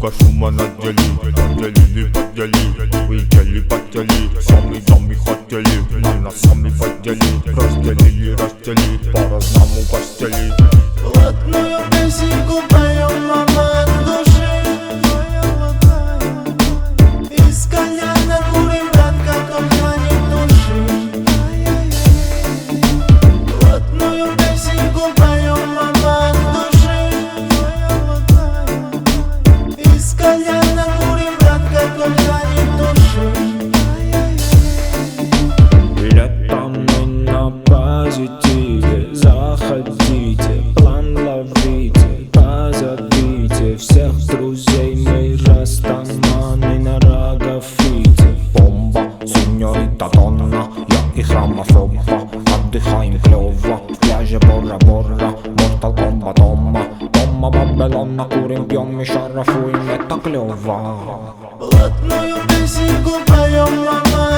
Сука, шума надели, поделили, выделили, потели. Сами хотели, на нас сами подели. Разделили, по-разному постели. Блатную песенку поем, мама, от души. Из кальяна курим, братка, только не туши. Блатную песенку поем, мама, от души. Из кальяна курим, братка, только не туши. Летом мы на позитиве, заходите, план ловите, позовите всех друзей, мы растаманы на Рогофите. Бомба, сеньорита Донна, я и хромофоба. Отдыхаем клёво, в пляже Бора-Бора. Mortal Kombat Дома Бабелона. Курим, пьем и шарафуем, это клёво. Блатную песенку поем, мама,